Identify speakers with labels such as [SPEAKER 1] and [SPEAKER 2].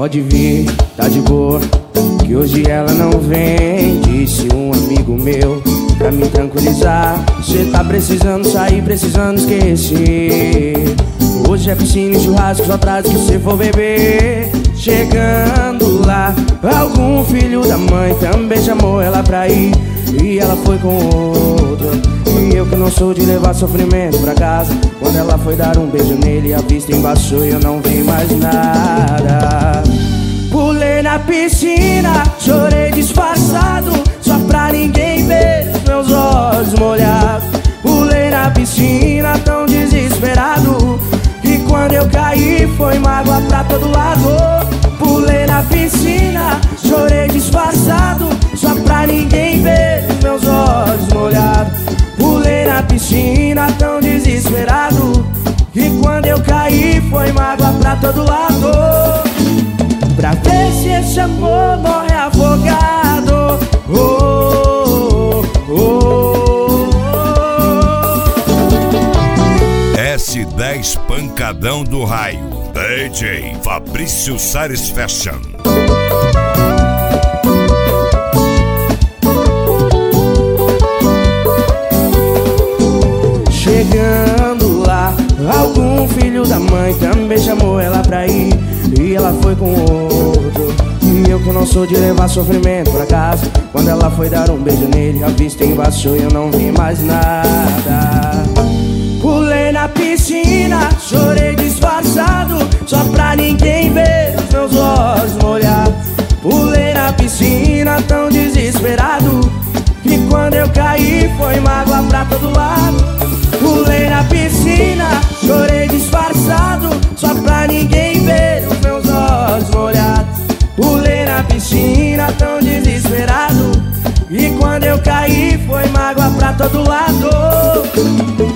[SPEAKER 1] Pode vir, tá de boa, que hoje ela não vem. Disse um amigo meu, pra me tranquilizar: cê tá precisando sair, precisando esquecer. Hoje é piscina e churrasco, só traz que cê for beber. Chegando lá, algum filho da mãe também chamou ela pra ir, e ela foi com outro. E eu que não sou de levar sofrimento pra casa, quando ela foi dar um beijo nele, a vista embaixou e eu não vi mais nada. Pulei na piscina, chorei disfarçado, só pra ninguém ver os meus olhos molhados. Pulei na piscina tão desesperado, e quando eu caí foi mágoa pra todo lado. Pulei na piscina, chorei disfarçado, só pra ninguém ver os meus olhos molhados. Pulei na piscina tão desesperado, e quando eu caí foi mágoa pra todo lado. Pra ver se esse amor morre afogado. Oh, oh, oh.
[SPEAKER 2] S10 Pancadão do Raio, DJ Fabrício Sares Fashion.
[SPEAKER 1] Chegando lá, algum filho da mãe também chamou ela pra ir, e ela foi com outro. E eu que não sou de levar sofrimento pra casa, quando ela foi dar um beijo nele, a vista embaixou e eu não vi mais nada. Pulei na piscina, chorei disfarçado, só pra ninguém ver os meus olhos molhados. Pulei na piscina tão desesperado, e quando eu caí foi mágoa pra todo lado. Pulei na piscina, chorei disfarçado, só pra ninguém ver os meus olhos molhados. Pulei na piscina tão desesperado, e quando eu caí foi mágoa pra todo lado.